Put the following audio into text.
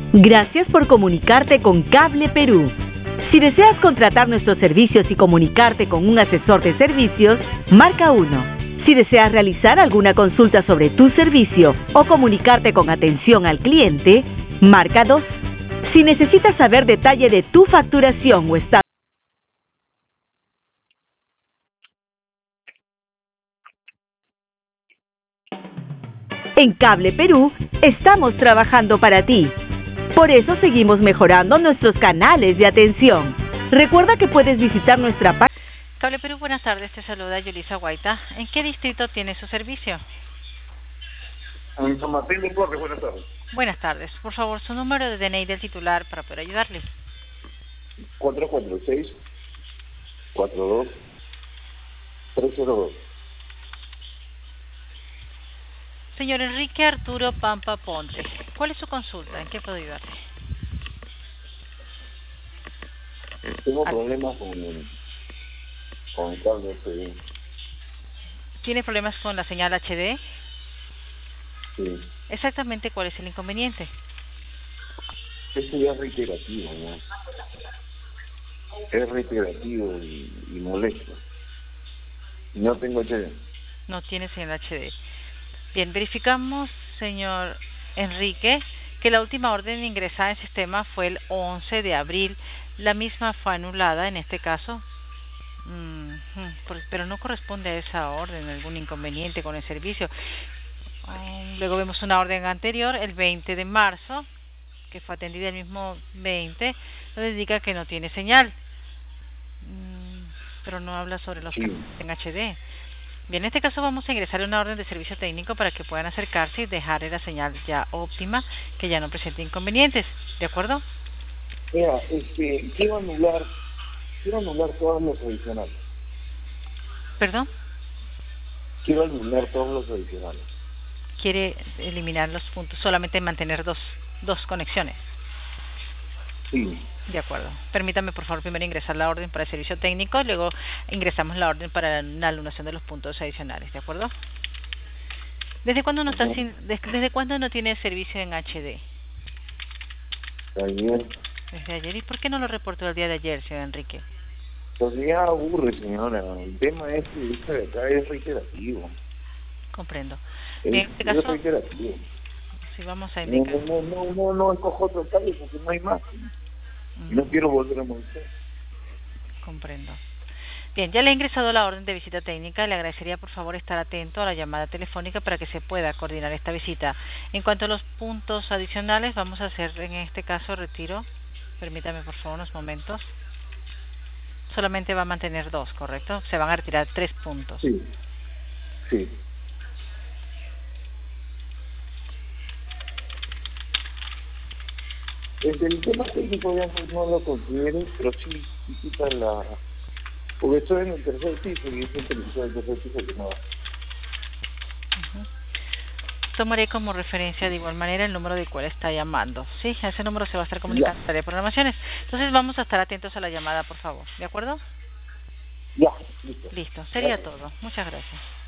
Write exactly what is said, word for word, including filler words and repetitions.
Gracias por comunicarte con Cable Perú. Si deseas contratar nuestros servicios y comunicarte con un asesor de servicios, marca uno. Si deseas realizar alguna consulta sobre tu servicio o comunicarte con atención al cliente, marca dos. Si necesitas saber detalle de tu facturación o estado en Cable Perú, estamos trabajando para ti. Por eso seguimos mejorando nuestros canales de atención. Recuerda que puedes visitar nuestra página. Cable Perú, buenas tardes, te saluda Yulisa Guaita. ¿En qué distrito tiene su servicio? En San Martín de Porres, buenas tardes. Buenas tardes, por favor, su número de D N I del titular para poder ayudarle. cuatro cuatro seis, cuatro dos, tres cero dos. Señor Enrique Arturo Pampa Ponte, ¿cuál es su consulta? ¿En qué puedo ayudarle? Tengo Ah. problemas con el, con el cable H D. ¿Tiene problemas con la señal H D? Sí. Exactamente, ¿cuál es el inconveniente? Esto ya es reiterativo, ¿no? Es reiterativo y, y molesto. No tengo H D. No tiene señal H D. Bien, verificamos, señor Enrique, que la última orden ingresada en el sistema fue el once de abril. La misma fue anulada en este caso, mm, pero no corresponde a esa orden, algún inconveniente con el servicio. Um, luego vemos una orden anterior, el veinte de marzo, que fue atendida el mismo veinte, donde indica que no tiene señal, mm, pero no habla sobre los Sí. cambios en H D. Bien, en este caso vamos a ingresar una orden de servicio técnico para que puedan acercarse y dejar la señal ya óptima, que ya no presente inconvenientes, ¿de acuerdo? Mira, este, quiero anular, quiero anular todos los adicionales. ¿Perdón? Quiero anular todos los adicionales. Quiere eliminar los puntos, solamente mantener dos, dos conexiones. Sí. De acuerdo. Permítame, por favor, primero ingresar la orden para el servicio técnico, luego ingresamos la orden para la anulación de los puntos adicionales, ¿de acuerdo? ¿Desde cuándo no, está Ajá. sin, desde, desde cuándo no tiene servicio en H D? Ayer. Desde ayer. ¿Y por qué no lo reportó el día de ayer, señor Enrique? Pues ya aburre, señora. El tema es que esto de acá es reiterativo. Comprendo. Es, Bien, en este es caso, reiterativo. si vamos a No, indicar... no, no, no, no, no escojo otro cable porque no hay más. Mm, No quiero volver a molestar. comprendo. Bien, ya le he ingresado la orden de visita técnica. Le agradecería, por favor, estar atento a la llamada telefónica para que se pueda coordinar esta visita. En cuanto a los puntos adicionales, vamos a hacer, en este caso, retiro. Permítame, por favor, unos momentos. Solamente va a mantener dos, ¿correcto? Se van a retirar tres puntos. Sí, sí. Desde el tema técnico ya no, no lo considero, pero sí, sí quita la... Porque estoy en el tercer piso y es el televisor del tercer piso que no va. Ujú. Tomaré como referencia de igual manera el número del cual está llamando. Sí, a ese número se va a estar comunicando la de programaciones. Entonces vamos a estar atentos a la llamada, por favor. ¿De acuerdo? Ya, listo. Listo, sería Gracias. todo. Muchas gracias.